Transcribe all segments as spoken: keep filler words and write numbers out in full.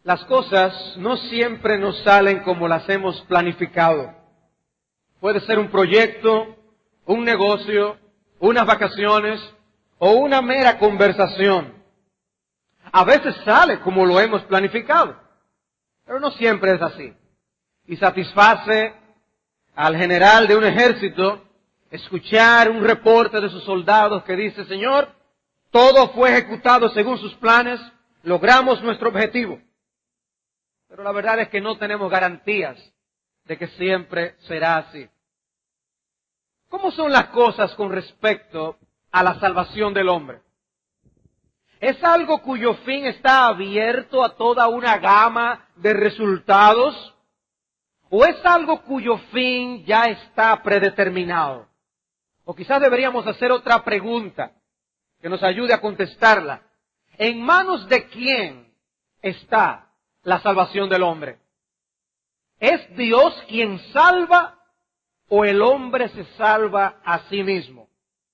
Las cosas no siempre nos salen como las hemos planificado. Puede ser un proyecto, un negocio, unas vacaciones o una mera conversación. A veces sale como lo hemos planificado, pero no siempre es así. Y satisface al general de un ejército escuchar un reporte de sus soldados que dice: Señor, todo fue ejecutado según sus planes, logramos nuestro objetivo. Pero la verdad es que no tenemos garantías de que siempre será así. ¿Cómo son las cosas con respecto a la salvación del hombre? ¿Es algo cuyo fin está abierto a toda una gama de resultados? ¿O es algo cuyo fin ya está predeterminado? O quizás deberíamos hacer otra pregunta que nos ayude a contestarla. ¿En manos de quién está la salvación del hombre? ¿Es Dios quien salva o el hombre se salva a sí mismo?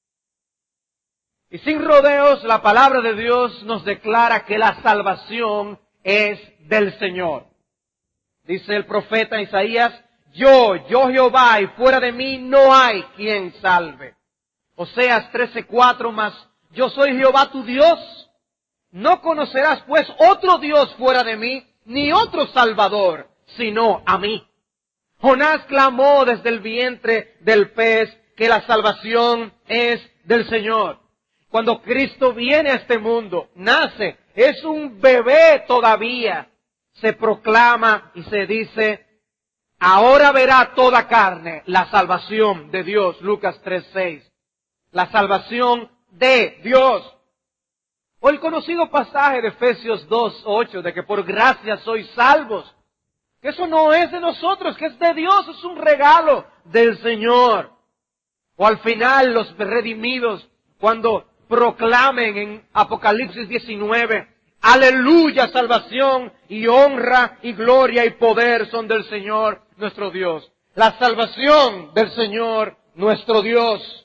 Y sin rodeos, la palabra de Dios nos declara que la salvación es del Señor. Dice el profeta Isaías: Yo, yo Jehová, y fuera de mí no hay quien salve. Oseas trece cuatro, mas yo soy Jehová tu Dios. No conocerás pues otro Dios fuera de mí, ni otro Salvador, sino a mí. Jonás clamó desde el vientre del pez que la salvación es del Señor. Cuando Cristo viene a este mundo, nace, es un bebé todavía, se proclama y se dice: ahora verá toda carne la salvación de Dios. Lucas tres seis. La salvación de Dios. O el conocido pasaje de Efesios dos ocho, de que por gracia sois salvos. Que eso no es de nosotros, que es de Dios, es un regalo del Señor. O al final los redimidos, cuando proclamen en Apocalipsis diecinueve: aleluya, salvación y honra y gloria y poder son del Señor nuestro Dios. La salvación del Señor nuestro Dios.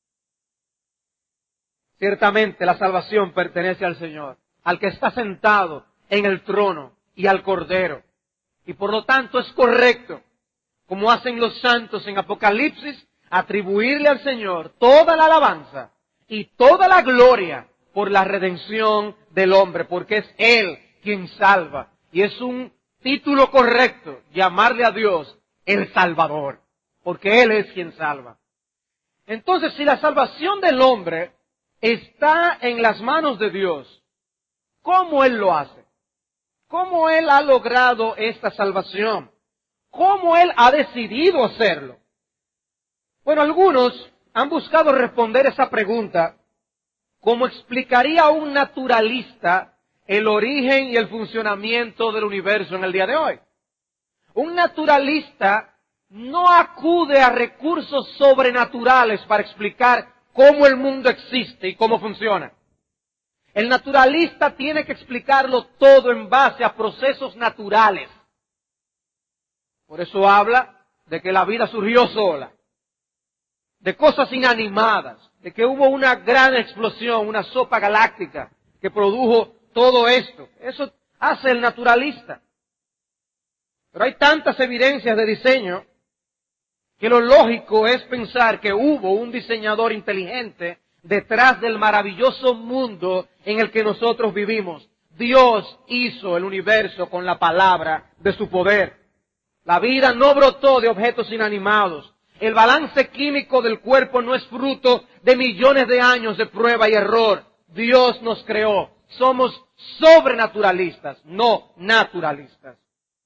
Ciertamente la salvación pertenece al Señor, al que está sentado en el trono y al Cordero. Y por lo tanto es correcto, como hacen los santos en Apocalipsis, atribuirle al Señor toda la alabanza y toda la gloria por la redención del hombre, porque es Él quien salva. Y es un título correcto llamarle a Dios el Salvador, porque Él es quien salva. Entonces, si la salvación del hombre está en las manos de Dios, ¿cómo Él lo hace? ¿Cómo Él ha logrado esta salvación? ¿Cómo Él ha decidido hacerlo? Bueno, algunos han buscado responder esa pregunta como explicaría un naturalista el origen y el funcionamiento del universo en el día de hoy. Un naturalista no acude a recursos sobrenaturales para explicar cómo el mundo existe y cómo funciona. El naturalista tiene que explicarlo todo en base a procesos naturales. Por eso habla de que la vida surgió sola, de cosas inanimadas, de que hubo una gran explosión, una sopa galáctica que produjo todo esto. Eso hace el naturalista. Pero hay tantas evidencias de diseño que lo lógico es pensar que hubo un diseñador inteligente detrás del maravilloso mundo en el que nosotros vivimos. Dios hizo el universo con la palabra de su poder. La vida no brotó de objetos inanimados. El balance químico del cuerpo no es fruto de millones de años de prueba y error. Dios nos creó. Somos sobrenaturalistas, no naturalistas.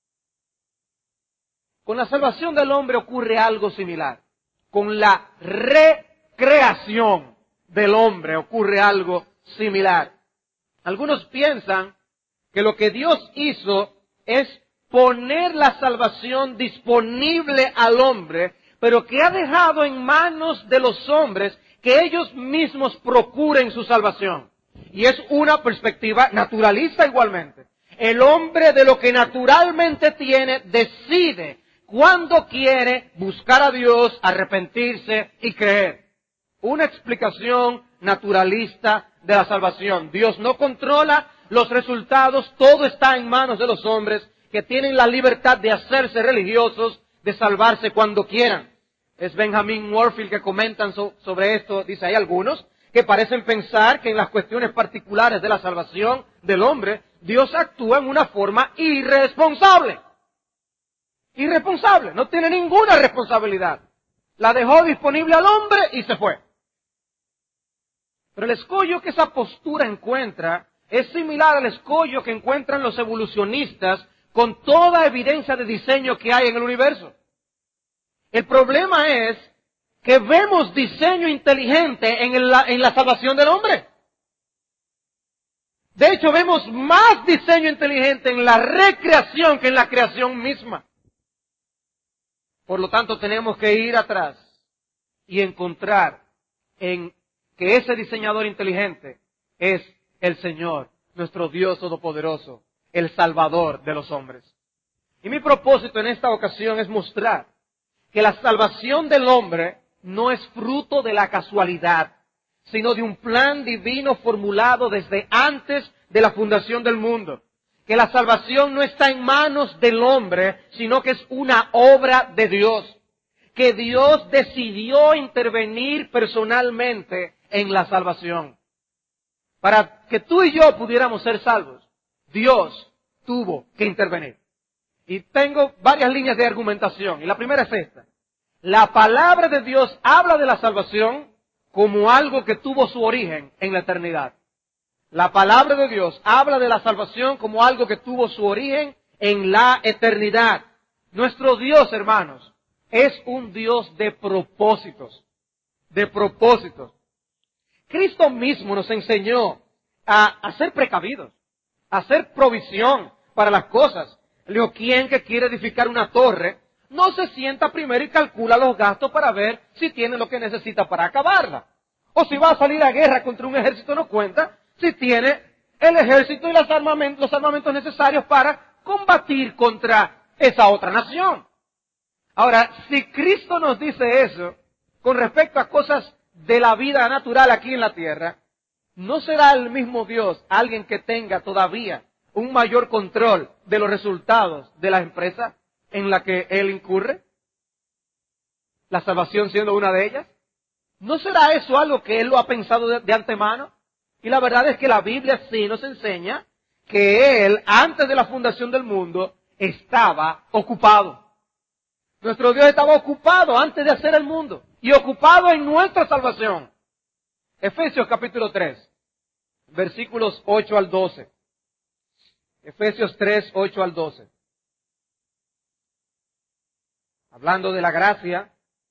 Con la salvación del hombre ocurre algo similar. Con la recreación del hombre ocurre algo similar. Algunos piensan que lo que Dios hizo es poner la salvación disponible al hombre, pero que ha dejado en manos de los hombres que ellos mismos procuren su salvación. Y es una perspectiva naturalista igualmente. El hombre de lo que naturalmente tiene decide cuando quiere buscar a Dios, arrepentirse y creer. Una explicación naturalista de la salvación. Dios no controla los resultados, todo está en manos de los hombres que tienen la libertad de hacerse religiosos, de salvarse cuando quieran. Es Benjamin Warfield que comentan so- sobre esto, dice, hay algunos que parecen pensar que en las cuestiones particulares de la salvación del hombre, Dios actúa en una forma irresponsable. Irresponsable, no tiene ninguna responsabilidad. La dejó disponible al hombre y se fue. Pero el escollo que esa postura encuentra es similar al escollo que encuentran los evolucionistas con toda evidencia de diseño que hay en el universo. El problema es que vemos diseño inteligente en, el, en la salvación del hombre. De hecho, vemos más diseño inteligente en la recreación que en la creación misma. Por lo tanto, tenemos que ir atrás y encontrar en que ese diseñador inteligente es el Señor, nuestro Dios Todopoderoso, el Salvador de los hombres. Y mi propósito en esta ocasión es mostrar que la salvación del hombre no es fruto de la casualidad, sino de un plan divino formulado desde antes de la fundación del mundo. Que la salvación no está en manos del hombre, sino que es una obra de Dios. Que Dios decidió intervenir personalmente en la salvación. Para que tú y yo pudiéramos ser salvos, Dios tuvo que intervenir. Y tengo varias líneas de argumentación. Y la primera es esta. La palabra de Dios habla de la salvación como algo que tuvo su origen en la eternidad. La palabra de Dios habla de la salvación como algo que tuvo su origen en la eternidad. Nuestro Dios, hermanos, es un Dios de propósitos. De propósitos. Cristo mismo nos enseñó a, a ser precavidos, a hacer provisión para las cosas. Leo, ¿quién que quiere edificar una torre no se sienta primero y calcula los gastos para ver si tiene lo que necesita para acabarla? O si va a salir a guerra contra un ejército, no cuenta si tiene el ejército y los armamentos, los armamentos necesarios para combatir contra esa otra nación. Ahora, si Cristo nos dice eso con respecto a cosas de la vida natural aquí en la tierra, ¿no será el mismo Dios alguien que tenga todavía un mayor control de los resultados de la empresa en la que Él incurre? La salvación siendo una de ellas. ¿No será eso algo que Él lo ha pensado de, de antemano? Y la verdad es que la Biblia sí nos enseña que Él, antes de la fundación del mundo, estaba ocupado. Nuestro Dios estaba ocupado antes de hacer el mundo y ocupado en nuestra salvación. Efesios capítulo tres, versículos ocho al doce. Efesios tres, ocho al doce. Hablando de la gracia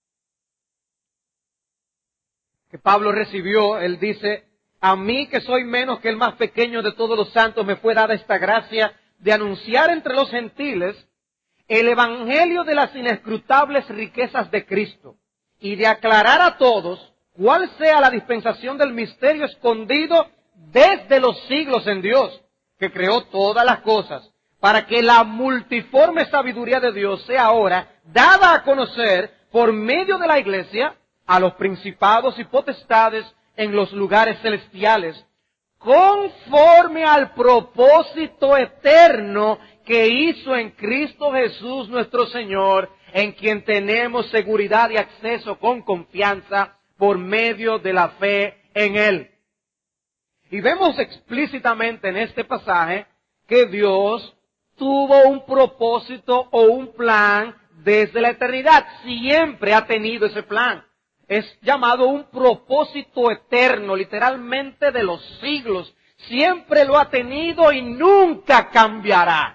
que Pablo recibió, él dice, a mí que soy menos que el más pequeño de todos los santos, me fue dada esta gracia de anunciar entre los gentiles el evangelio de las inescrutables riquezas de Cristo y de aclarar a todos cuál sea la dispensación del misterio escondido desde los siglos en Dios, que creó todas las cosas, para que la multiforme sabiduría de Dios sea ahora dada a conocer por medio de la Iglesia a los principados y potestades en los lugares celestiales, conforme al propósito eterno que hizo en Cristo Jesús nuestro Señor, en quien tenemos seguridad y acceso con confianza por medio de la fe en Él. Y vemos explícitamente en este pasaje que Dios tuvo un propósito o un plan desde la eternidad. Siempre ha tenido ese plan. Es llamado un propósito eterno, literalmente de los siglos. Siempre lo ha tenido y nunca cambiará.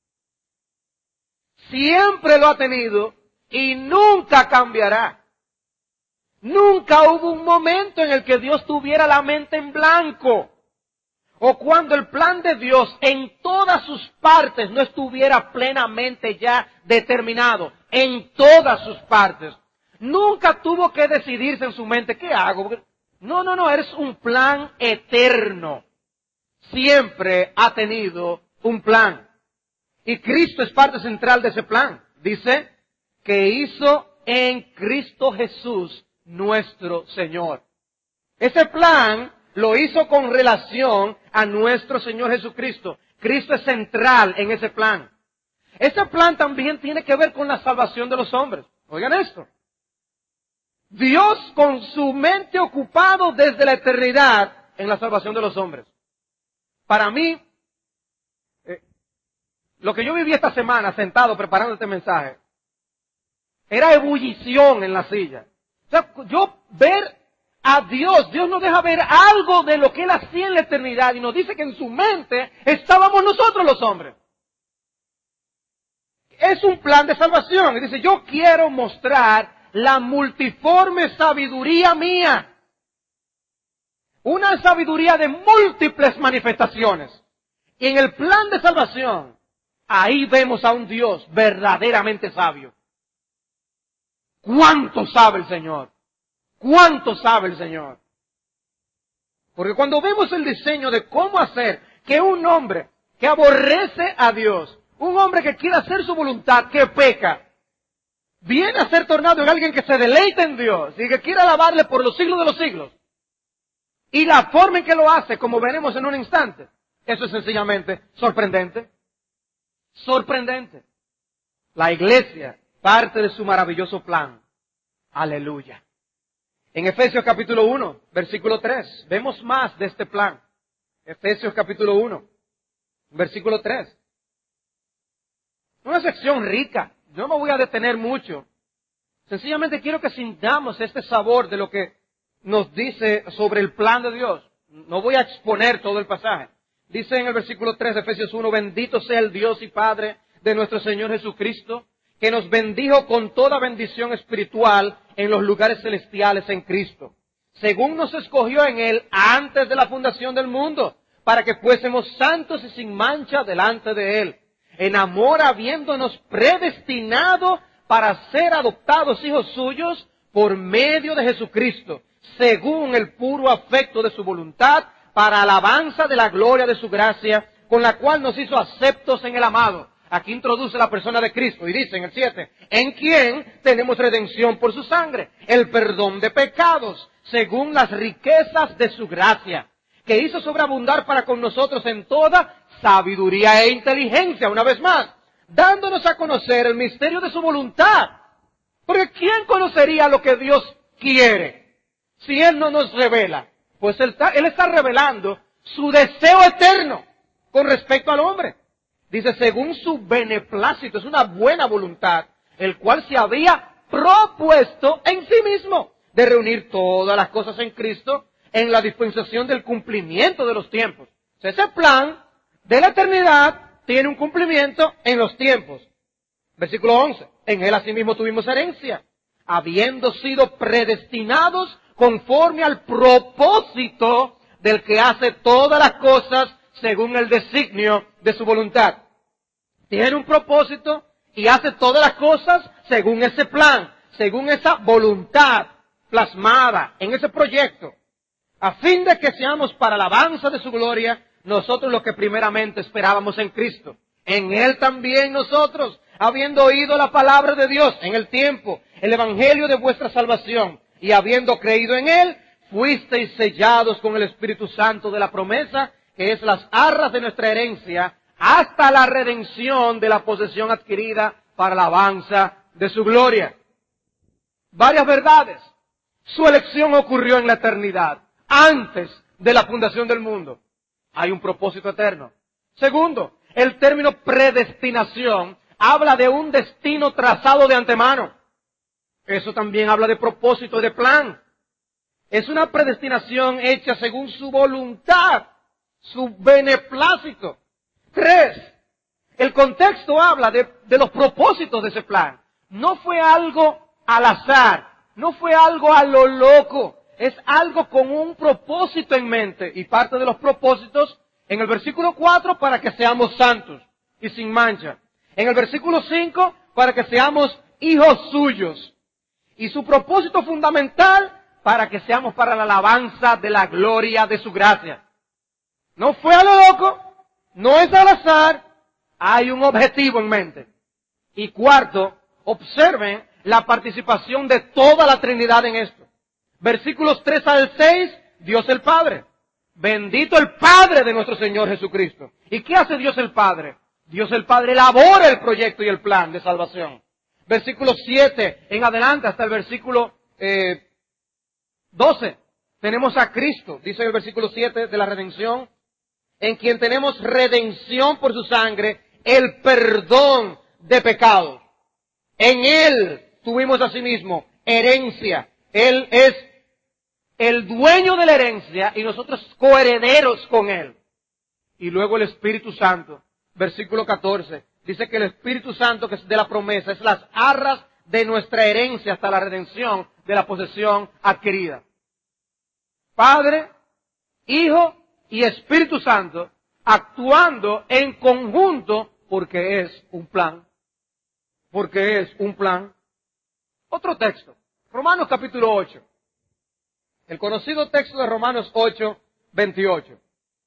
Siempre lo ha tenido y nunca cambiará. Nunca hubo un momento en el que Dios tuviera la mente en blanco. O cuando el plan de Dios en todas sus partes no estuviera plenamente ya determinado. En todas sus partes. Nunca tuvo que decidirse en su mente, ¿qué hago? No, no, no, eres un plan eterno. Siempre ha tenido un plan. Y Cristo es parte central de ese plan. Dice que hizo en Cristo Jesús nuestro Señor. Ese plan lo hizo con relación a nuestro Señor Jesucristo. Cristo es central en ese plan. Ese plan también tiene que ver con la salvación de los hombres. Oigan esto. Dios con su mente ocupado desde la eternidad en la salvación de los hombres. Para mí, eh, lo que yo viví esta semana sentado preparando este mensaje, era ebullición en la silla. O sea, yo ver a Dios, Dios nos deja ver algo de lo que Él hacía en la eternidad y nos dice que en su mente estábamos nosotros los hombres. Es un plan de salvación. Y dice, yo quiero mostrar la multiforme sabiduría mía. Una sabiduría de múltiples manifestaciones. Y en el plan de salvación, ahí vemos a un Dios verdaderamente sabio. ¿Cuánto sabe el Señor? ¿Cuánto sabe el Señor? Porque cuando vemos el diseño de cómo hacer que un hombre que aborrece a Dios, un hombre que quiere hacer su voluntad, que peca, viene a ser tornado en alguien que se deleita en Dios y que quiere alabarle por los siglos de los siglos. Y la forma en que lo hace, como veremos en un instante, eso es sencillamente sorprendente. Sorprendente. La iglesia, parte de su maravilloso plan. Aleluya. En Efesios capítulo uno, versículo tres, vemos más de este plan. Efesios capítulo uno, versículo tres. Una sección rica. No me voy a detener mucho. Sencillamente quiero que sintamos este sabor de lo que nos dice sobre el plan de Dios. No voy a exponer todo el pasaje. Dice en el versículo tres de Efesios uno, bendito sea el Dios y Padre de nuestro Señor Jesucristo, que nos bendijo con toda bendición espiritual en los lugares celestiales en Cristo, según nos escogió en Él antes de la fundación del mundo, para que fuésemos santos y sin mancha delante de Él, en amor habiéndonos predestinado para ser adoptados hijos suyos por medio de Jesucristo, según el puro afecto de su voluntad, para alabanza de la gloria de su gracia, con la cual nos hizo aceptos en el amado. Aquí introduce la persona de Cristo y dice en el siete, en quien tenemos redención por su sangre, el perdón de pecados, según las riquezas de su gracia, que hizo sobreabundar para con nosotros en toda sabiduría e inteligencia, una vez más, dándonos a conocer el misterio de su voluntad. Porque ¿quién conocería lo que Dios quiere si Él no nos revela? Pues Él está, Él está revelando su deseo eterno con respecto al hombre. Dice, según su beneplácito, es una buena voluntad, el cual se había propuesto en sí mismo de reunir todas las cosas en Cristo en la dispensación del cumplimiento de los tiempos. O sea, ese plan de la eternidad tiene un cumplimiento en los tiempos. Versículo once. En Él asimismo tuvimos herencia, habiendo sido predestinados conforme al propósito del que hace todas las cosas según el designio de su voluntad. Tiene un propósito y hace todas las cosas según ese plan, según esa voluntad plasmada en ese proyecto, a fin de que seamos para alabanza de su gloria, nosotros los que primeramente esperábamos en Cristo. En Él también nosotros, habiendo oído la palabra de Dios en el tiempo, el evangelio de vuestra salvación, y habiendo creído en Él, fuisteis sellados con el Espíritu Santo de la promesa, que es las arras de nuestra herencia, hasta la redención de la posesión adquirida para la alabanza de su gloria. Varias verdades. Su elección ocurrió en la eternidad, antes de la fundación del mundo. Hay un propósito eterno. Segundo, el término predestinación habla de un destino trazado de antemano. Eso también habla de propósito, de plan. Es una predestinación hecha según su voluntad, su beneplácito. Tres, el contexto habla de, de los propósitos de ese plan. No fue algo al azar, no fue algo a lo loco, es algo con un propósito en mente. Y parte de los propósitos, en el versículo cuatro, para que seamos santos y sin mancha. En el versículo cinco, para que seamos hijos suyos. Y su propósito fundamental, para que seamos para la alabanza de la gloria de su gracia. No fue a lo loco, no es al azar, hay un objetivo en mente. Y cuarto, observen la participación de toda la Trinidad en esto. Versículos tres al seis, Dios el Padre. Bendito el Padre de nuestro Señor Jesucristo. ¿Y qué hace Dios el Padre? Dios el Padre elabora el proyecto y el plan de salvación. Versículo siete en adelante hasta el versículo eh, doce. Tenemos a Cristo, dice el versículo siete de la redención, en quien tenemos redención por su sangre, el perdón de pecados. En Él tuvimos asimismo herencia. Él es el dueño de la herencia y nosotros coherederos con Él. Y luego el Espíritu Santo, versículo catorce, dice que el Espíritu Santo, que es de la promesa, es las arras de nuestra herencia hasta la redención de la posesión adquirida. Padre, Hijo y Espíritu Santo actuando en conjunto porque es un plan. Porque es un plan. Otro texto, Romanos capítulo ocho. El conocido texto de Romanos ocho, veintiocho.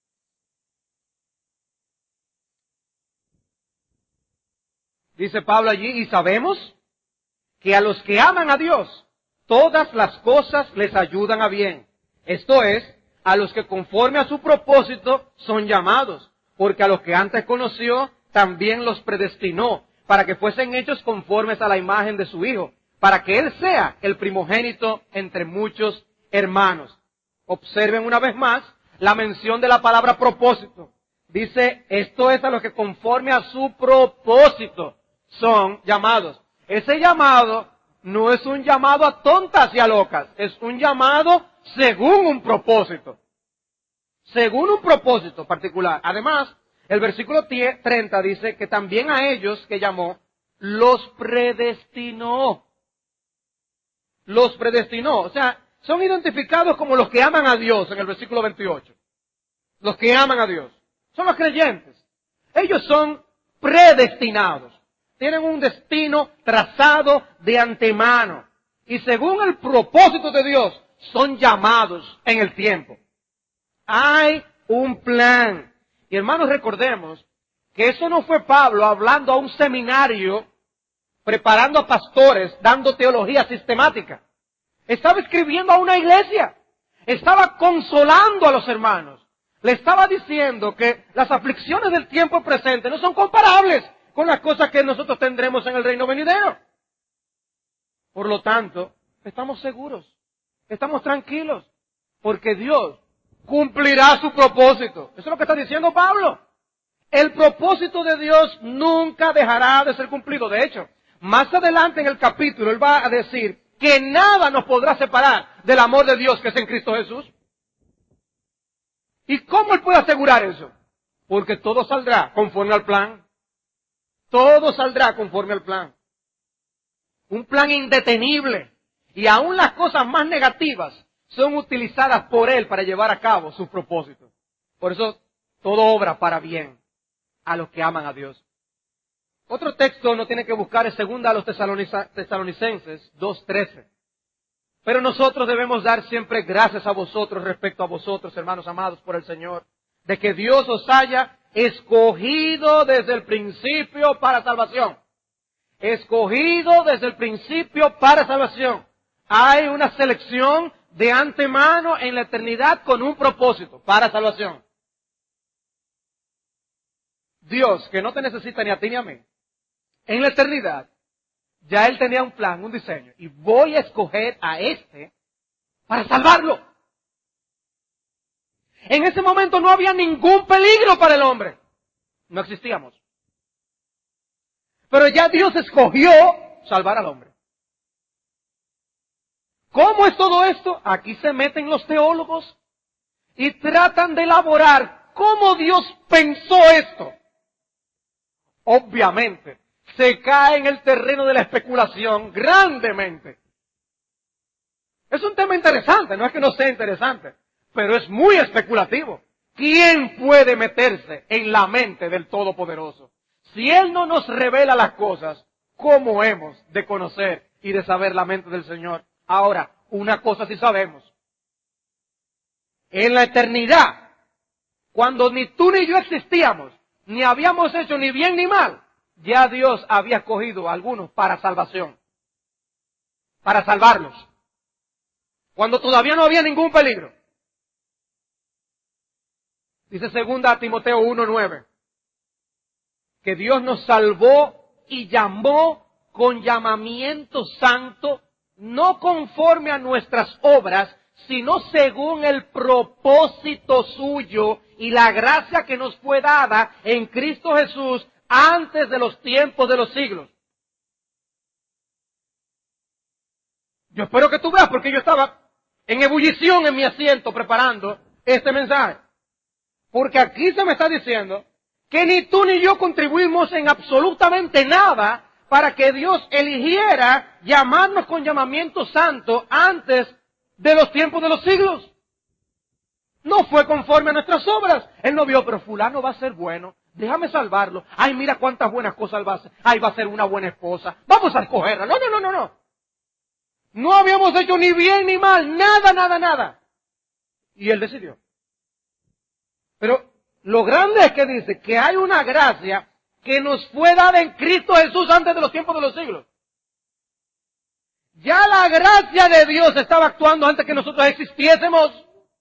Dice Pablo allí, y sabemos que a los que aman a Dios, todas las cosas les ayudan a bien. Esto es, a los que conforme a su propósito son llamados, porque a los que antes conoció, también los predestinó, para que fuesen hechos conformes a la imagen de su Hijo, para que Él sea el primogénito entre muchos hermanos. Observen una vez más la mención de la palabra propósito. Dice, esto es a los que conforme a su propósito son llamados. Ese llamado no es un llamado a tontas y a locas, es un llamado según un propósito. Según un propósito particular. Además, el versículo treinta dice que también a ellos que llamó, los predestinó. Los predestinó. O sea, son identificados como los que aman a Dios en el versículo veintiocho. Los que aman a Dios. Son los creyentes. Ellos son predestinados. Tienen un destino trazado de antemano. Y según el propósito de Dios, son llamados en el tiempo. Hay un plan. Y hermanos, recordemos que eso no fue Pablo hablando a un seminario, preparando a pastores, dando teología sistemática. Estaba escribiendo a una iglesia. Estaba consolando a los hermanos. Le estaba diciendo que las aflicciones del tiempo presente no son comparables con las cosas que nosotros tendremos en el reino venidero. Por lo tanto, estamos seguros, estamos tranquilos, porque Dios cumplirá su propósito. Eso es lo que está diciendo Pablo. El propósito de Dios nunca dejará de ser cumplido. De hecho, más adelante en el capítulo, él va a decir que nada nos podrá separar del amor de Dios que es en Cristo Jesús. ¿Y cómo él puede asegurar eso? Porque todo saldrá conforme al plan. Todo saldrá conforme al plan. Un plan indetenible. Y aún las cosas más negativas son utilizadas por Él para llevar a cabo sus propósitos. Por eso, todo obra para bien a los que aman a Dios. Otro texto no tiene que buscar es segunda a los Tesalonicenses dos trece. Pero nosotros debemos dar siempre gracias a vosotros respecto a vosotros, hermanos amados por el Señor, de que Dios os haya escogido desde el principio para salvación. Escogido desde el principio para salvación. Hay una selección de antemano en la eternidad con un propósito, para salvación. Dios, que no te necesita ni a ti ni a mí, en la eternidad, ya Él tenía un plan, un diseño, y voy a escoger a este para salvarlo. En ese momento no había ningún peligro para el hombre. No existíamos. Pero ya Dios escogió salvar al hombre. ¿Cómo es todo esto? Aquí se meten los teólogos y tratan de elaborar cómo Dios pensó esto. Obviamente, se cae en el terreno de la especulación grandemente. Es un tema interesante, no es que no sea interesante, pero es muy especulativo. ¿Quién puede meterse en la mente del Todopoderoso? Si Él no nos revela las cosas, ¿cómo hemos de conocer y de saber la mente del Señor? Ahora, una cosa sí sabemos. En la eternidad, cuando ni tú ni yo existíamos, ni habíamos hecho ni bien ni mal, ya Dios había escogido a algunos para salvación. Para salvarlos. Cuando todavía no había ningún peligro. Dice segunda a Timoteo uno nueve, que Dios nos salvó y llamó con llamamiento santo, no conforme a nuestras obras, sino según el propósito suyo y la gracia que nos fue dada en Cristo Jesús antes de los tiempos de los siglos. Yo espero que tú veas, porque yo estaba en ebullición en mi asiento preparando este mensaje. Porque aquí se me está diciendo que ni tú ni yo contribuimos en absolutamente nada para que Dios eligiera llamarnos con llamamiento santo antes de los tiempos de los siglos. No fue conforme a nuestras obras. Él no vio, pero fulano va a ser bueno, déjame salvarlo. Ay, mira cuántas buenas cosas va a hacer. Ay, va a ser una buena esposa. Vamos a escogerla. No, no, no, no, no. No habíamos hecho ni bien ni mal. Nada, nada, nada. Y Él decidió. Pero lo grande es que dice que hay una gracia que nos fue dada en Cristo Jesús antes de los tiempos de los siglos. Ya la gracia de Dios estaba actuando antes que nosotros existiésemos,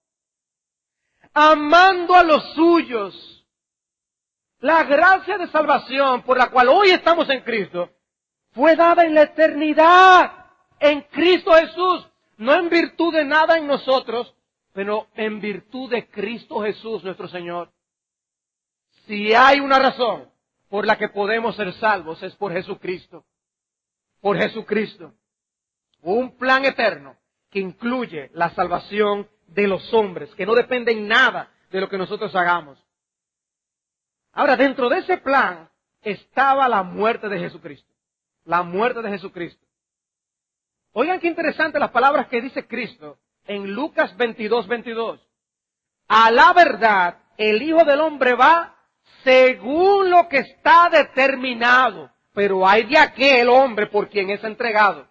amando a los suyos. La gracia de salvación por la cual hoy estamos en Cristo fue dada en la eternidad, en Cristo Jesús, no en virtud de nada en nosotros, pero en virtud de Cristo Jesús nuestro Señor. Si hay una razón por la que podemos ser salvos, es por Jesucristo. Por Jesucristo. Un plan eterno que incluye la salvación de los hombres, que no depende en nada de lo que nosotros hagamos. Ahora, dentro de ese plan estaba la muerte de Jesucristo. La muerte de Jesucristo. Oigan qué interesante las palabras que dice Cristo en Lucas veintidós, veintidós. A la verdad, el Hijo del Hombre va según lo que está determinado, pero hay de aquel hombre por quien es entregado.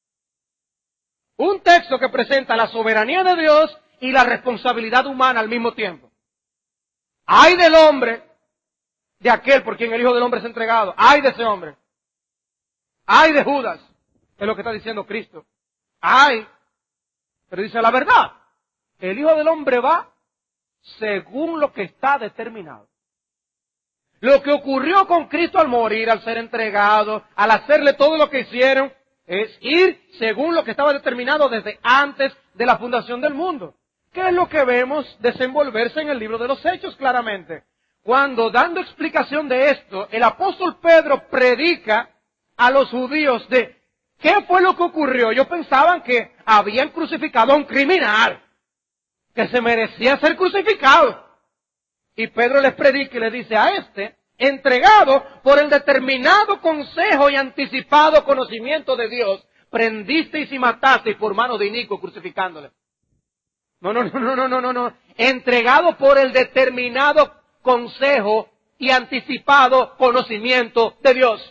Un texto que presenta la soberanía de Dios y la responsabilidad humana al mismo tiempo. Hay del hombre, de aquel por quien el Hijo del Hombre es entregado. Hay de ese hombre. Hay de Judas, es lo que está diciendo Cristo. Hay, pero dice la verdad. El Hijo del Hombre va según lo que está determinado. Lo que ocurrió con Cristo al morir, al ser entregado, al hacerle todo lo que hicieron, es ir según lo que estaba determinado desde antes de la fundación del mundo. ¿Qué es lo que vemos desenvolverse en el libro de los Hechos claramente? Cuando, dando explicación de esto, el apóstol Pedro predica a los judíos de qué fue lo que ocurrió. Ellos pensaban que habían crucificado a un criminal, que se merecía ser crucificado. Y Pedro les predica y les dice a este, entregado por el determinado consejo y anticipado conocimiento de Dios, prendisteis y matasteis por mano de inicuo crucificándole. No, no, no, no, no, no, no, no. Entregado por el determinado consejo y anticipado conocimiento de Dios.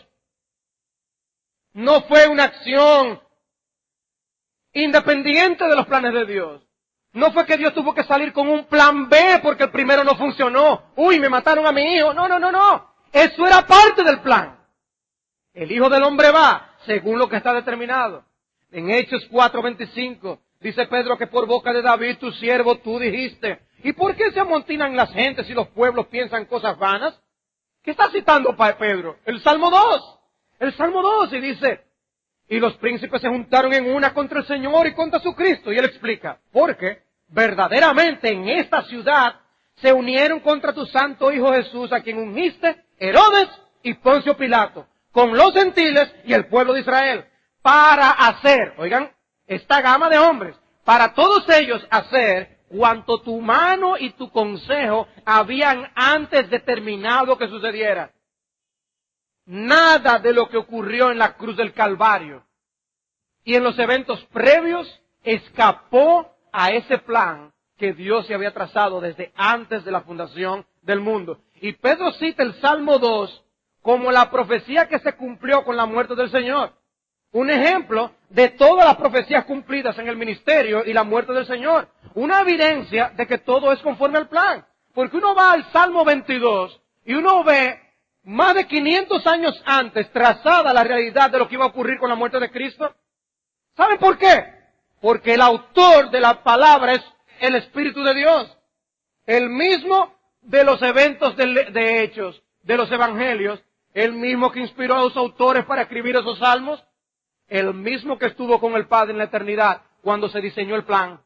No fue una acción independiente de los planes de Dios. No fue que Dios tuvo que salir con un plan B porque el primero no funcionó. Uy, me mataron a mi hijo. No, no, no, no. Eso era parte del plan. El Hijo del Hombre va según lo que está determinado. En Hechos cuatro veinticinco dice Pedro que por boca de David, tu siervo, tú dijiste. ¿Y por qué se amontinan las gentes y los pueblos piensan cosas vanas? ¿Qué está citando Pedro? El Salmo dos. El Salmo dos y dice, y los príncipes se juntaron en una contra el Señor y contra su Cristo. Y él explica, porque verdaderamente en esta ciudad se unieron contra tu santo Hijo Jesús, a quien ungiste Herodes y Poncio Pilato, con los gentiles y el pueblo de Israel, para hacer, oigan, esta gama de hombres, para todos ellos hacer cuanto tu mano y tu consejo habían antes determinado que sucediera. Nada de lo que ocurrió en la cruz del Calvario y en los eventos previos escapó a ese plan que Dios se había trazado desde antes de la fundación del mundo. Y Pedro cita el Salmo dos como la profecía que se cumplió con la muerte del Señor. Un ejemplo de todas las profecías cumplidas en el ministerio y la muerte del Señor. Una evidencia de que todo es conforme al plan. Porque uno va al Salmo veintidós y uno ve más de quinientos años antes trazada la realidad de lo que iba a ocurrir con la muerte de Cristo. ¿Saben por qué? Porque el autor de la palabra es el Espíritu de Dios. El mismo de los eventos de, de Hechos, de los Evangelios, el mismo que inspiró a los autores para escribir esos salmos, el mismo que estuvo con el Padre en la eternidad cuando se diseñó el plan.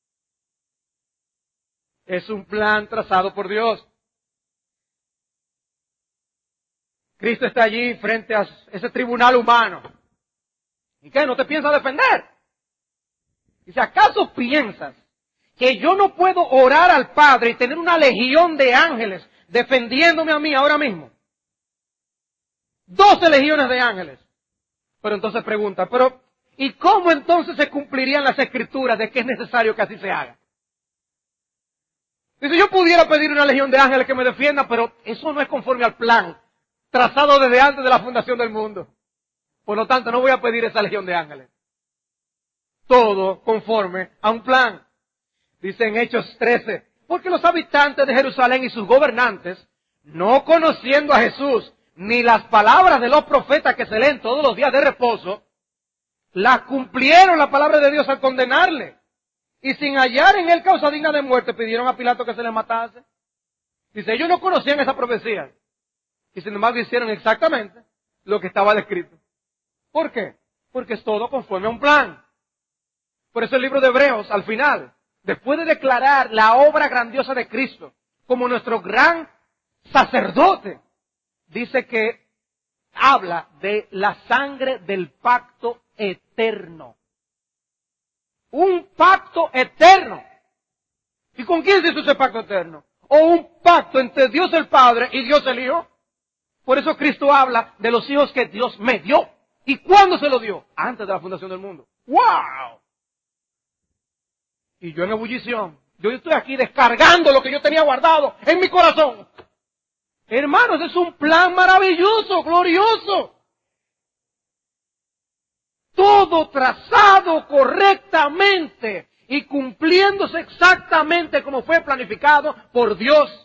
Es un plan trazado por Dios. Cristo está allí frente a ese tribunal humano. ¿Y qué? ¿No te piensas defender? Dice, ¿acaso piensas que yo no puedo orar al Padre y tener una legión de ángeles defendiéndome a mí ahora mismo? Doce legiones de ángeles. Pero entonces pregunta, pero ¿y cómo entonces se cumplirían las escrituras de que es necesario que así se haga? Dice, yo pudiera pedir una legión de ángeles que me defienda, pero eso no es conforme al plan trazado desde antes de la fundación del mundo. Por lo tanto, no voy a pedir esa legión de ángeles. Todo conforme a un plan. Dice en Hechos trece, porque los habitantes de Jerusalén y sus gobernantes, no conociendo a Jesús, ni las palabras de los profetas que se leen todos los días de reposo, las cumplieron la palabra de Dios al condenarle. Y sin hallar en él causa digna de muerte, pidieron a Pilato que se le matase. Dice, ellos no conocían esa profecía. Y sin embargo hicieron exactamente lo que estaba descrito. ¿Por qué? Porque es todo conforme a un plan. Por eso el libro de Hebreos, al final, después de declarar la obra grandiosa de Cristo como nuestro gran sacerdote, dice que habla de la sangre del pacto eterno. Un pacto eterno. ¿Y con quién se hizo ese pacto eterno? O un pacto entre Dios el Padre y Dios el Hijo. Por eso Cristo habla de los hijos que Dios me dio. ¿Y cuándo se lo dio? Antes de la fundación del mundo. ¡Wow! Y yo en ebullición. Yo estoy aquí descargando lo que yo tenía guardado en mi corazón. Hermanos, es un plan maravilloso, glorioso. Todo trazado correctamente y cumpliéndose exactamente como fue planificado por Dios.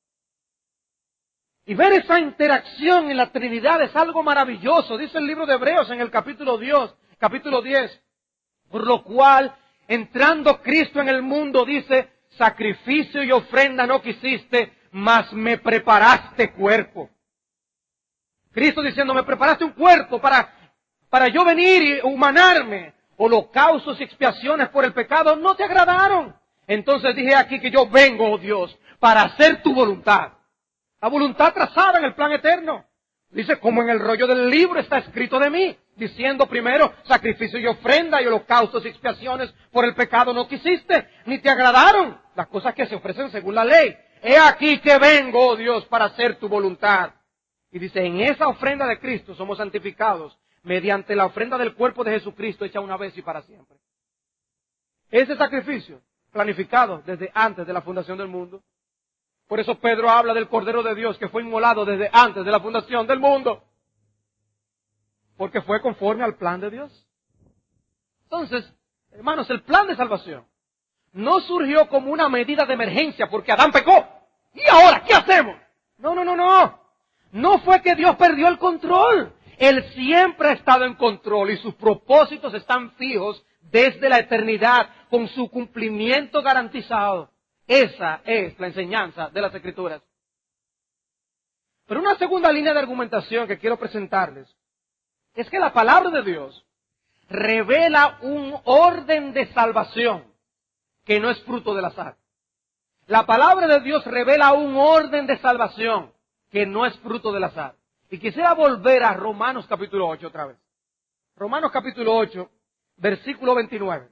Y ver esa interacción en la Trinidad es algo maravilloso. Dice el libro de Hebreos en el capítulo diez, capítulo diez. Por lo cual, entrando Cristo en el mundo, dice, sacrificio y ofrenda no quisiste, mas me preparaste cuerpo. Cristo diciendo, me preparaste un cuerpo para, para yo venir y humanarme. Holocaustos y expiaciones por el pecado no te agradaron. Entonces dije aquí que yo vengo, oh Dios, para hacer tu voluntad. La voluntad trazada en el plan eterno. Dice, como en el rollo del libro está escrito de mí, diciendo primero, sacrificio y ofrenda y holocaustos y expiaciones por el pecado no quisiste, ni te agradaron las cosas que se ofrecen según la ley. He aquí que vengo, oh Dios, para hacer tu voluntad. Y dice, en esa ofrenda de Cristo somos santificados mediante la ofrenda del cuerpo de Jesucristo hecha una vez y para siempre. Ese sacrificio, planificado desde antes de la fundación del mundo. Por eso Pedro habla del Cordero de Dios que fue inmolado desde antes de la fundación del mundo. Porque fue conforme al plan de Dios. Entonces, hermanos, el plan de salvación no surgió como una medida de emergencia porque Adán pecó. ¿Y ahora qué hacemos? No, no, no, no. No fue que Dios perdió el control. Él siempre ha estado en control y sus propósitos están fijos desde la eternidad con su cumplimiento garantizado. Esa es la enseñanza de las Escrituras. Pero una segunda línea de argumentación que quiero presentarles es que la palabra de Dios revela un orden de salvación que no es fruto del azar. La palabra de Dios revela un orden de salvación que no es fruto del azar. Y quisiera volver a Romanos capítulo ocho otra vez. Romanos capítulo ocho, versículo veintinueve.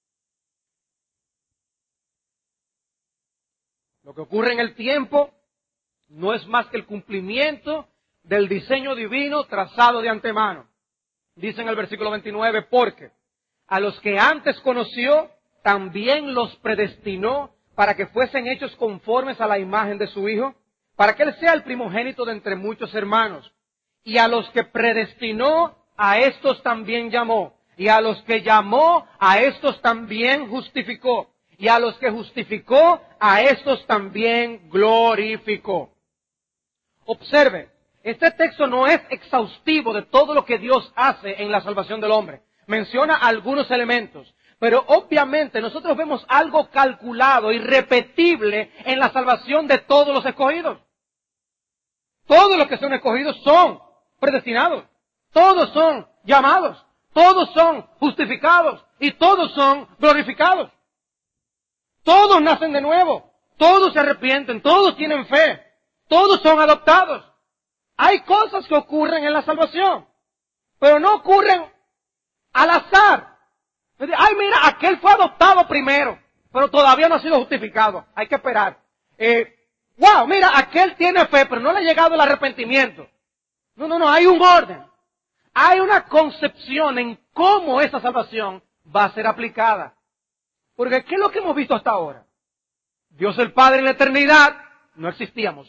Lo que ocurre en el tiempo no es más que el cumplimiento del diseño divino trazado de antemano. Dice en el versículo veintinueve, porque a los que antes conoció, también los predestinó para que fuesen hechos conformes a la imagen de su Hijo, para que Él sea el primogénito de entre muchos hermanos. Y a los que predestinó, a estos también llamó. Y a los que llamó, a estos también justificó. Y a los que justificó, a estos también glorificó. Observe, este texto no es exhaustivo de todo lo que Dios hace en la salvación del hombre. Menciona algunos elementos, Pero obviamente nosotros vemos algo calculado y repetible en la salvación de todos los escogidos. Todos los que son escogidos son predestinados. Todos son llamados. Todos son justificados. Y todos son glorificados. Todos nacen de nuevo. Todos se arrepienten. Todos tienen fe. Todos son adoptados. Hay cosas que ocurren en la salvación. Pero no ocurren al azar. Ay, mira, aquel fue adoptado primero, pero todavía no ha sido justificado. Hay que esperar. Eh, wow, mira, aquel tiene fe, pero no le ha llegado el arrepentimiento. No, no, no, hay un orden. Hay una concepción en cómo esa salvación va a ser aplicada. Porque ¿qué es lo que hemos visto hasta ahora? Dios el Padre en la eternidad, no existíamos.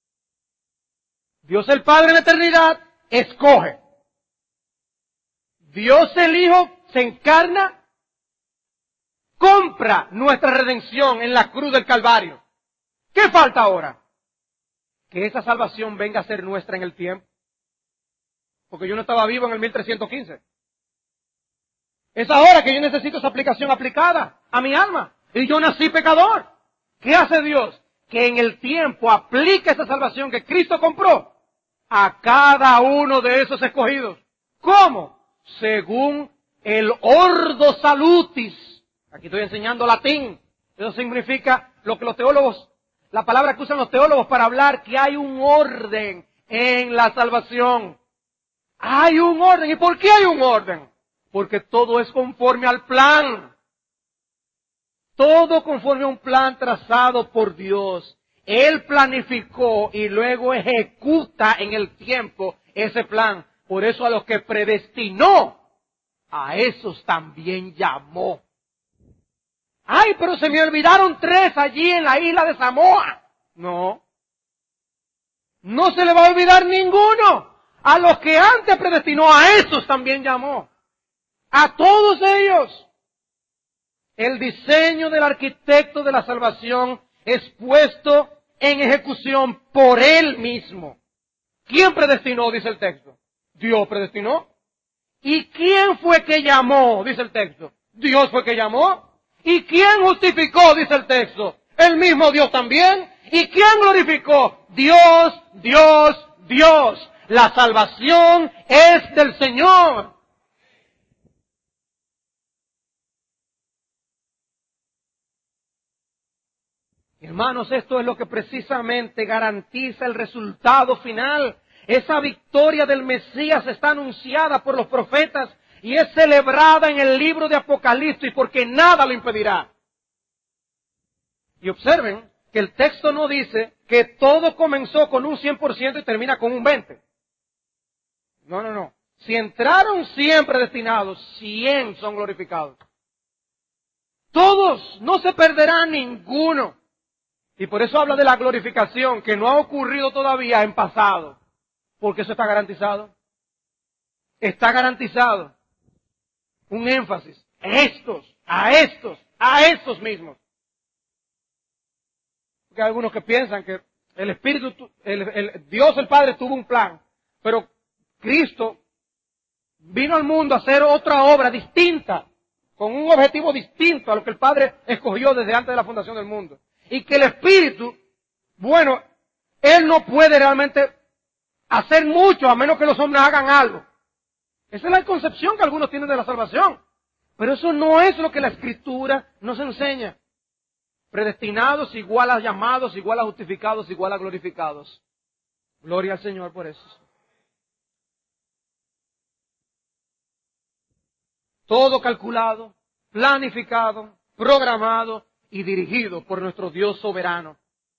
Dios el Padre en la eternidad escoge. Dios el Hijo se encarna, compra nuestra redención en la cruz del Calvario. ¿Qué falta ahora? Que esa salvación venga a ser nuestra en el tiempo. Porque yo no estaba vivo en el mil trescientos quince. Es ahora que yo necesito esa aplicación aplicada a mi alma. Y yo nací pecador. ¿Qué hace Dios? Que en el tiempo aplique esa salvación que Cristo compró a cada uno de esos escogidos. ¿Cómo? Según el ordo salutis. Aquí estoy enseñando latín. Eso significa lo que los teólogos, la palabra que usan los teólogos para hablar que hay un orden en la salvación. Hay un orden. ¿Y por qué hay un orden? Porque todo es conforme al plan. Todo conforme a un plan trazado por Dios. Él planificó y luego ejecuta en el tiempo ese plan. Por eso a los que predestinó, a esos también llamó. Ay, pero se me olvidaron tres allí en la isla de Samoa. No. No se le va a olvidar ninguno. A los que antes predestinó, a esos también llamó. A todos ellos. El diseño del arquitecto de la salvación es puesto en ejecución por él mismo. ¿Quién predestinó? Dice el texto. Dios predestinó. ¿Y quién fue que llamó? Dice el texto. Dios fue que llamó. ¿Y quién justificó? Dice el texto. El mismo Dios también. ¿Y quién glorificó? Dios, Dios, Dios. La salvación es del Señor. Hermanos, esto es lo que precisamente garantiza el resultado final. Esa victoria del Mesías está anunciada por los profetas y es celebrada en el libro de Apocalipsis porque nada lo impedirá. Y observen que el texto no dice que todo comenzó con un cien por ciento y termina con un veinte por ciento. No, no, no. Si entraron cien predestinados, cien son glorificados. Todos, no se perderá ninguno. Y por eso habla de la glorificación, que no ha ocurrido todavía en pasado. Porque eso está garantizado. Está garantizado. Un énfasis. Estos, a estos, a estos mismos. Porque hay algunos que piensan que el Espíritu, el, el, Dios el Padre tuvo un plan, pero Cristo vino al mundo a hacer otra obra distinta, con un objetivo distinto a lo que el Padre escogió desde antes de la fundación del mundo. Y que el Espíritu, bueno, Él no puede realmente hacer mucho a menos que los hombres hagan algo. Esa es la concepción que algunos tienen de la salvación. Pero eso no es lo que la Escritura nos enseña. Predestinados igual a llamados, igual a justificados, igual a glorificados. Gloria al Señor por eso. Todo calculado, planificado, programado y dirigido por nuestro Dios soberano.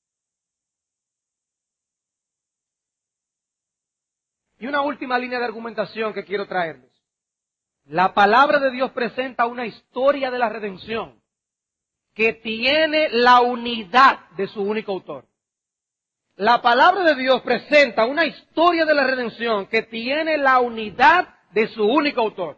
Y una última línea de argumentación que quiero traerles. La palabra de Dios presenta una historia de la redención que tiene la unidad de su único autor. La palabra de Dios presenta una historia de la redención que tiene la unidad de su único autor.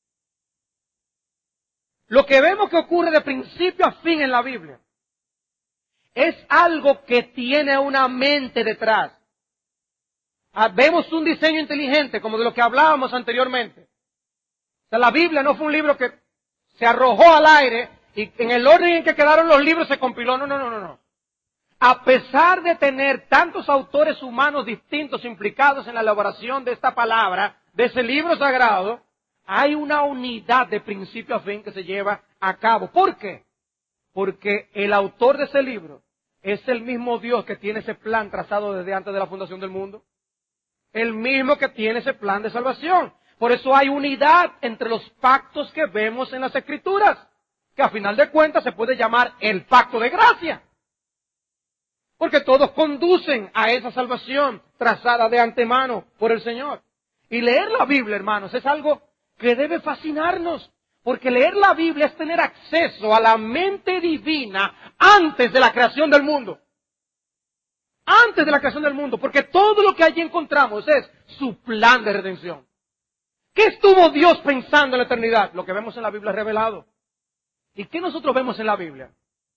Lo que vemos que ocurre de principio a fin en la Biblia es algo que tiene una mente detrás. Vemos un diseño inteligente, como de lo que hablábamos anteriormente. O sea, la Biblia no fue un libro que se arrojó al aire y en el orden en que quedaron los libros se compiló. No, no, no, no, no. A pesar de tener tantos autores humanos distintos implicados en la elaboración de esta palabra, de ese libro sagrado, hay una unidad de principio a fin que se lleva a cabo. ¿Por qué? Porque el autor de ese libro es el mismo Dios que tiene ese plan trazado desde antes de la fundación del mundo. El mismo que tiene ese plan de salvación. Por eso hay unidad entre los pactos que vemos en las Escrituras, que a final de cuentas se puede llamar el pacto de gracia. Porque todos conducen a esa salvación trazada de antemano por el Señor. Y leer la Biblia, hermanos, es algo que debe fascinarnos. Porque leer la Biblia es tener acceso a la mente divina antes de la creación del mundo. Antes de la creación del mundo. Porque todo lo que allí encontramos es su plan de redención. ¿Qué estuvo Dios pensando en la eternidad? Lo que vemos en la Biblia es revelado. ¿Y qué nosotros vemos en la Biblia?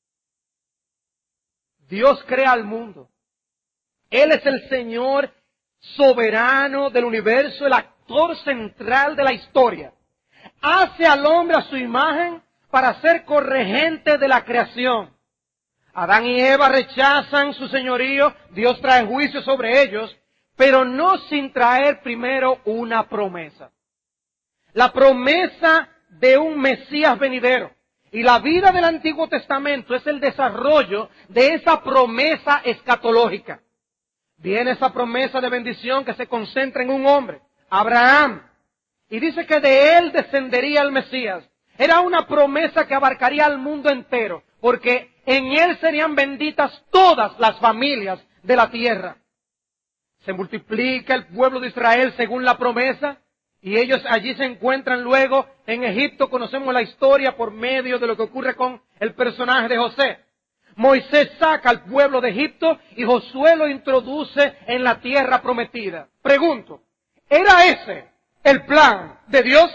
Dios crea al mundo. Él es el Señor soberano del universo, el actor central de la historia. Hace al hombre a su imagen para ser corregente de la creación. Adán y Eva rechazan su señorío, Dios trae juicio sobre ellos, pero no sin traer primero una promesa. La promesa de un Mesías venidero. Y la vida del Antiguo Testamento es el desarrollo de esa promesa escatológica. Viene esa promesa de bendición que se concentra en un hombre, Abraham. Y dice que de él descendería el Mesías. Era una promesa que abarcaría al mundo entero, porque en él serían benditas todas las familias de la tierra. Se multiplica el pueblo de Israel según la promesa. Y ellos allí se encuentran luego en Egipto. Conocemos la historia por medio de lo que ocurre con el personaje de José. Moisés saca al pueblo de Egipto y Josué lo introduce en la tierra prometida. Pregunto, ¿era ese el plan de Dios?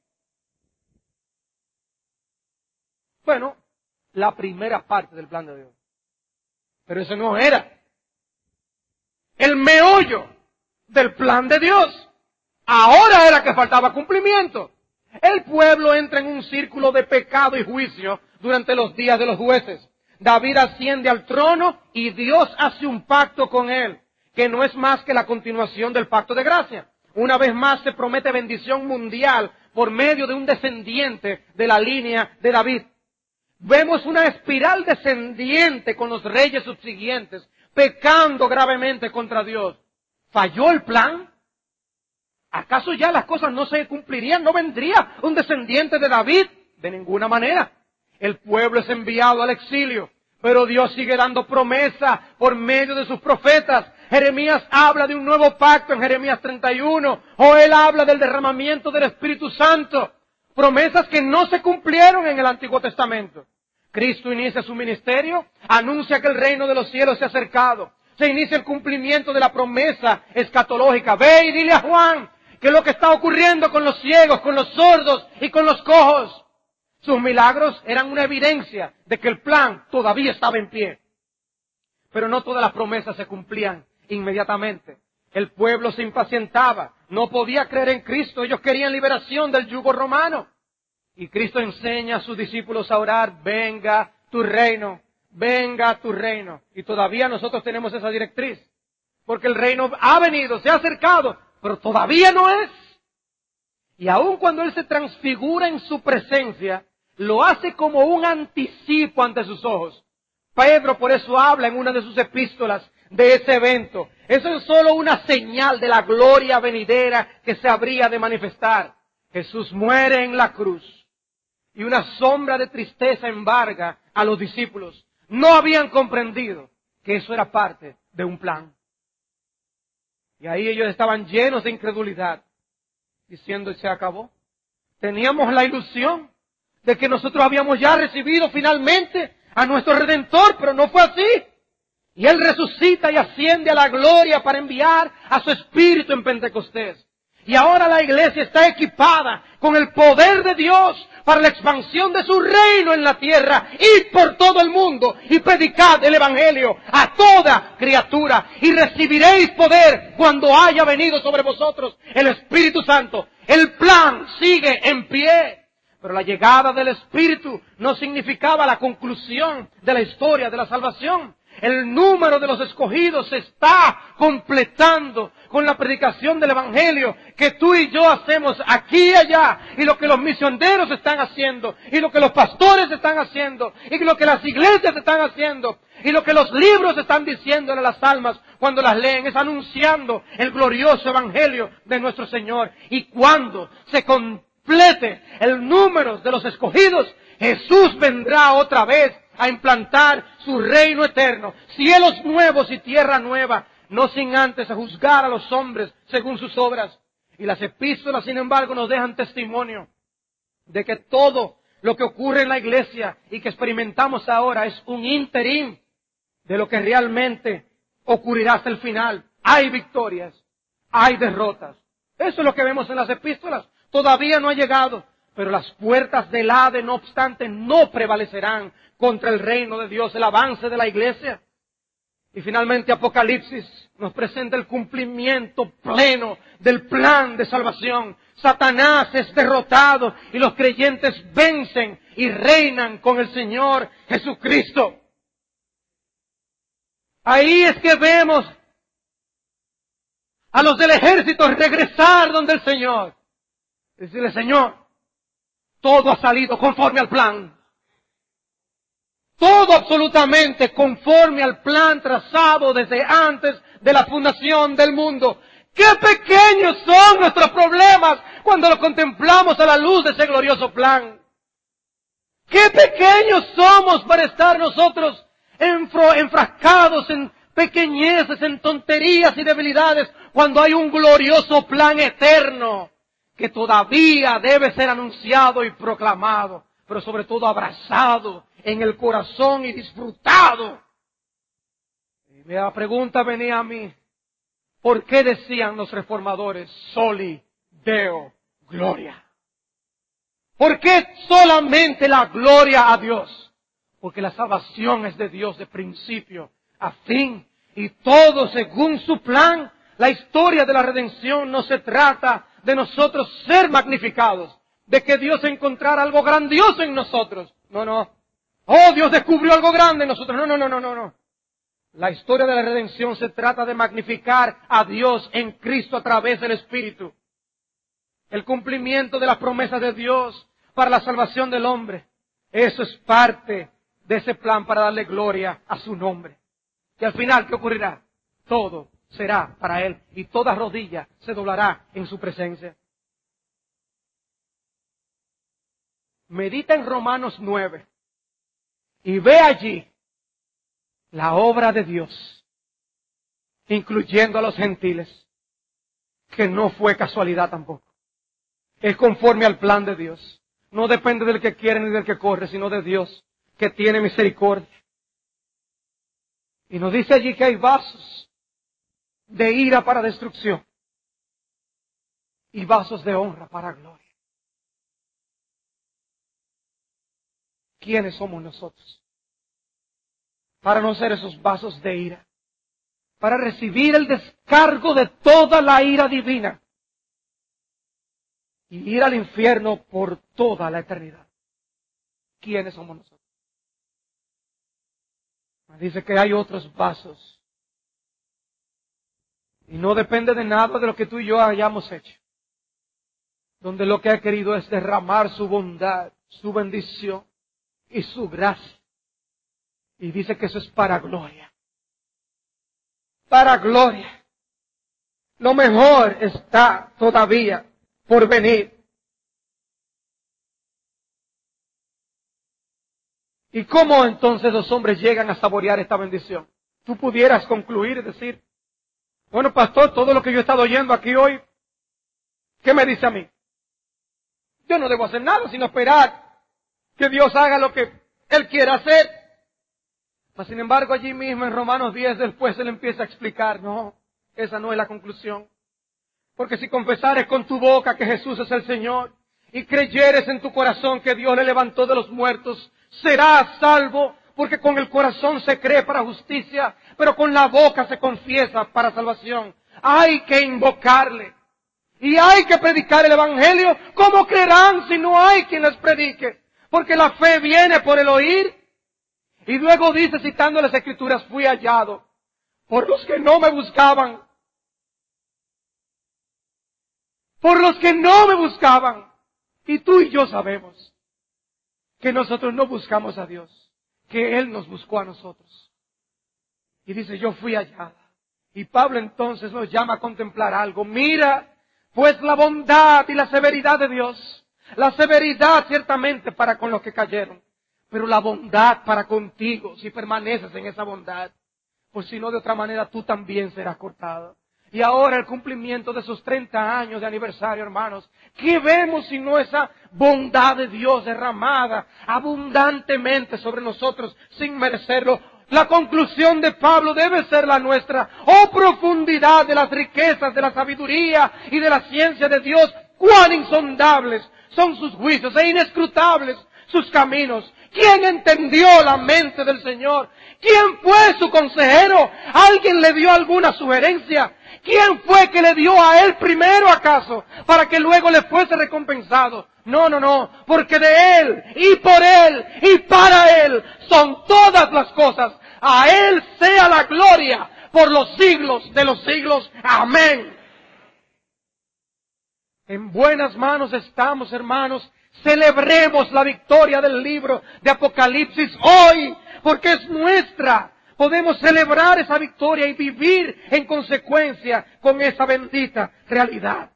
Bueno, la primera parte del plan de Dios. Pero eso no era el meollo del plan de Dios. Ahora era que faltaba cumplimiento. El pueblo entra en un círculo de pecado y juicio durante los días de los jueces. David asciende al trono y Dios hace un pacto con él, que no es más que la continuación del pacto de gracia. Una vez más se promete bendición mundial por medio de un descendiente de la línea de David. Vemos una espiral descendiente con los reyes subsiguientes, pecando gravemente contra Dios. ¿Falló el plan? ¿Acaso ya las cosas no se cumplirían? ¿No vendría un descendiente de David? De ninguna manera. El pueblo es enviado al exilio, pero Dios sigue dando promesa por medio de sus profetas. Jeremías habla de un nuevo pacto en Jeremías treinta y uno. Joel habla del derramamiento del Espíritu Santo. Promesas que no se cumplieron en el Antiguo Testamento. Cristo inicia su ministerio, anuncia que el reino de los cielos se ha acercado. Se inicia el cumplimiento de la promesa escatológica. Ve y dile a Juan que es lo que está ocurriendo con los ciegos, con los sordos y con los cojos. Sus milagros eran una evidencia de que el plan todavía estaba en pie. Pero no todas las promesas se cumplían inmediatamente. El pueblo se impacientaba, no podía creer en Cristo, ellos querían liberación del yugo romano. Y Cristo enseña a sus discípulos a orar, venga tu reino, venga tu reino. Y todavía nosotros tenemos esa directriz, porque el reino ha venido, se ha acercado, pero todavía no es. Y aun cuando Él se transfigura en su presencia, lo hace como un anticipo ante sus ojos. Pedro por eso habla en una de sus epístolas de ese evento. Eso es solo una señal de la gloria venidera que se habría de manifestar. Jesús muere en la cruz y una sombra de tristeza embarga a los discípulos. No habían comprendido que eso era parte de un plan. Y ahí ellos estaban llenos de incredulidad, diciendo, se acabó. Teníamos la ilusión de que nosotros habíamos ya recibido finalmente a nuestro Redentor, pero no fue así. Y Él resucita y asciende a la gloria para enviar a su Espíritu en Pentecostés. Y ahora la iglesia está equipada con el poder de Dios para la expansión de su reino en la tierra. Id por todo el mundo y predicad el Evangelio a toda criatura. Y recibiréis poder cuando haya venido sobre vosotros el Espíritu Santo. El plan sigue en pie. Pero la llegada del Espíritu no significaba la conclusión de la historia de la salvación. El número de los escogidos se está completando con la predicación del Evangelio que tú y yo hacemos aquí y allá, y lo que los misioneros están haciendo, y lo que los pastores están haciendo, y lo que las iglesias están haciendo, y lo que los libros están diciéndole a las almas cuando las leen, es anunciando el glorioso Evangelio de nuestro Señor. Y cuando se complete el número de los escogidos, Jesús vendrá otra vez a implantar su reino eterno, cielos nuevos y tierra nueva, no sin antes a juzgar a los hombres según sus obras. Y las epístolas, sin embargo, nos dejan testimonio de que todo lo que ocurre en la iglesia y que experimentamos ahora es un interín de lo que realmente ocurrirá hasta el final. Hay victorias, hay derrotas. Eso es lo que vemos en las epístolas. Todavía no ha llegado, pero las puertas del Hades, no obstante, no prevalecerán contra el reino de Dios, el avance de la iglesia. Y finalmente Apocalipsis nos presenta el cumplimiento pleno del plan de salvación. Satanás es derrotado y los creyentes vencen y reinan con el Señor Jesucristo. Ahí es que vemos a los del ejército regresar donde el Señor. Decirle, Señor, todo ha salido conforme al plan. Todo absolutamente conforme al plan trazado desde antes de la fundación del mundo. ¡Qué pequeños son nuestros problemas cuando los contemplamos a la luz de ese glorioso plan! ¡Qué pequeños somos para estar nosotros enfrascados en pequeñeces, en tonterías y debilidades, cuando hay un glorioso plan eterno que todavía debe ser anunciado y proclamado, pero sobre todo abrazado en el corazón y disfrutado. Y la pregunta venía a mí, ¿por qué decían los reformadores Soli Deo Gloria? ¿Por qué solamente la gloria a Dios? Porque la salvación es de Dios de principio a fin, y todo según su plan. La historia de la redención no se trata de nosotros ser magnificados, de que Dios encontrara algo grandioso en nosotros. No, no. Oh, Dios descubrió algo grande en nosotros. No, no, no, no, no, no. La historia de la redención se trata de magnificar a Dios en Cristo a través del Espíritu. El cumplimiento de las promesas de Dios para la salvación del hombre. Eso es parte de ese plan para darle gloria a su nombre. Y al final, ¿qué ocurrirá? Todo será para Él y toda rodilla se doblará en su presencia. Medita en Romanos nueve y ve allí la obra de Dios, incluyendo a los gentiles, que no fue casualidad tampoco. Es conforme al plan de Dios. No depende del que quiere ni del que corre, sino de Dios, que tiene misericordia. Y nos dice allí que hay vasos de ira para destrucción y vasos de honra para gloria. ¿Quiénes somos nosotros para no ser esos vasos de ira? Para recibir el descargo de toda la ira divina y ir al infierno por toda la eternidad. ¿Quiénes somos nosotros? Dice que hay otros vasos y no depende de nada de lo que tú y yo hayamos hecho, donde lo que ha querido es derramar su bondad, su bendición y su gracia. Y dice que eso es para gloria. Para gloria. Lo mejor está todavía por venir. ¿Y cómo entonces los hombres llegan a saborear esta bendición? Tú pudieras concluir y decir, bueno, pastor, todo lo que yo he estado oyendo aquí hoy, ¿qué me dice a mí? Yo no debo hacer nada sino esperar que Dios haga lo que Él quiera hacer. Mas, sin embargo, allí mismo en Romanos diez después Él empieza a explicar, no, esa no es la conclusión. Porque si confesares con tu boca que Jesús es el Señor y creyeres en tu corazón que Dios le levantó de los muertos, serás salvo, porque con el corazón se cree para justicia, pero con la boca se confiesa para salvación. Hay que invocarle. Y hay que predicar el Evangelio. ¿Cómo creerán si no hay quien les predique? Porque la fe viene por el oír. Y luego dice, citando las Escrituras, fui hallado por los que no me buscaban. Por los que no me buscaban. Y tú y yo sabemos que nosotros no buscamos a Dios, que Él nos buscó a nosotros. Y dice, yo fui hallada. Y Pablo entonces nos llama a contemplar algo. Mira, pues la bondad y la severidad de Dios. La severidad ciertamente para con los que cayeron, pero la bondad para contigo, si permaneces en esa bondad. Pues si no, de otra manera tú también serás cortado. Y ahora el cumplimiento de esos treinta años de aniversario, hermanos. ¿Qué vemos sino esa bondad de Dios derramada abundantemente sobre nosotros sin merecerlo? La conclusión de Pablo debe ser la nuestra. ¡Oh profundidad de las riquezas, de la sabiduría y de la ciencia de Dios! ¡Cuán insondables son sus juicios e inescrutables sus caminos! ¿Quién entendió la mente del Señor? ¿Quién fue su consejero? ¿Alguien le dio alguna sugerencia? ¿Quién fue que le dio a él primero acaso para que luego le fuese recompensado? No, no, no, porque de Él y por Él y para Él son todas las cosas. A Él sea la gloria por los siglos de los siglos. Amén. En buenas manos estamos, hermanos. Celebremos la victoria del libro de Apocalipsis hoy, porque es nuestra. Podemos celebrar esa victoria y vivir en consecuencia con esa bendita realidad.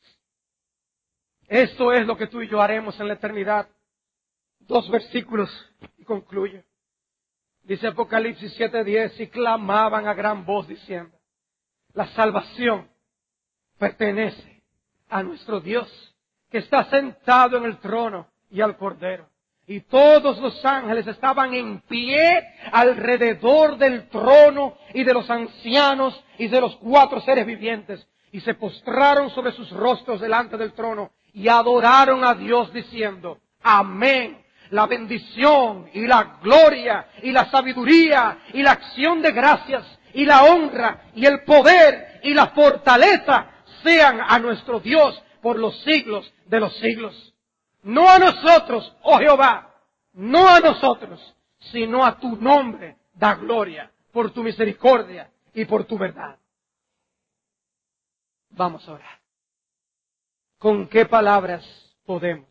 Esto es lo que tú y yo haremos en la eternidad. Dos versículos y concluye. Dice Apocalipsis siete diez, y clamaban a gran voz diciendo, la salvación pertenece a nuestro Dios, que está sentado en el trono y al Cordero. Y todos los ángeles estaban en pie alrededor del trono y de los ancianos y de los cuatro seres vivientes. Y se postraron sobre sus rostros delante del trono y adoraron a Dios diciendo, amén. La bendición y la gloria y la sabiduría y la acción de gracias y la honra y el poder y la fortaleza sean a nuestro Dios por los siglos de los siglos. No a nosotros, oh Jehová, no a nosotros, sino a tu nombre da gloria por tu misericordia y por tu verdad. Vamos a orar. ¿Con qué palabras podemos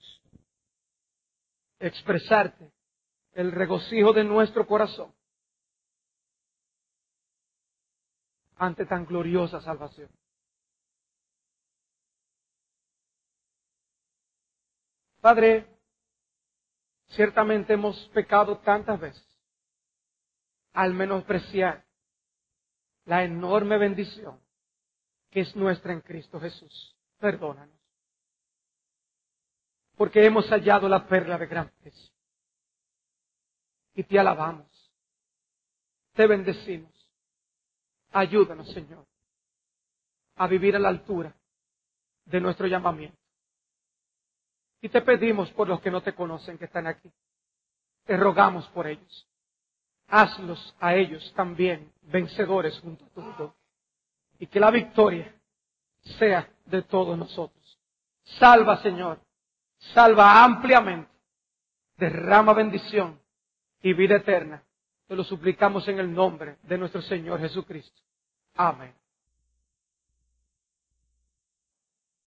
expresarte el regocijo de nuestro corazón ante tan gloriosa salvación? Padre, ciertamente hemos pecado tantas veces al menospreciar la enorme bendición que es nuestra en Cristo Jesús. Perdónanos. Porque hemos hallado la perla de gran precio. Y te alabamos. Te bendecimos. Ayúdanos, Señor, a vivir a la altura de nuestro llamamiento. Y te pedimos por los que no te conocen, que están aquí. Te rogamos por ellos. Hazlos a ellos también vencedores junto a tu. Y que la victoria sea de todos nosotros. Salva, Señor. Salva ampliamente. Derrama bendición y vida eterna. Te lo suplicamos en el nombre de nuestro Señor Jesucristo. Amén.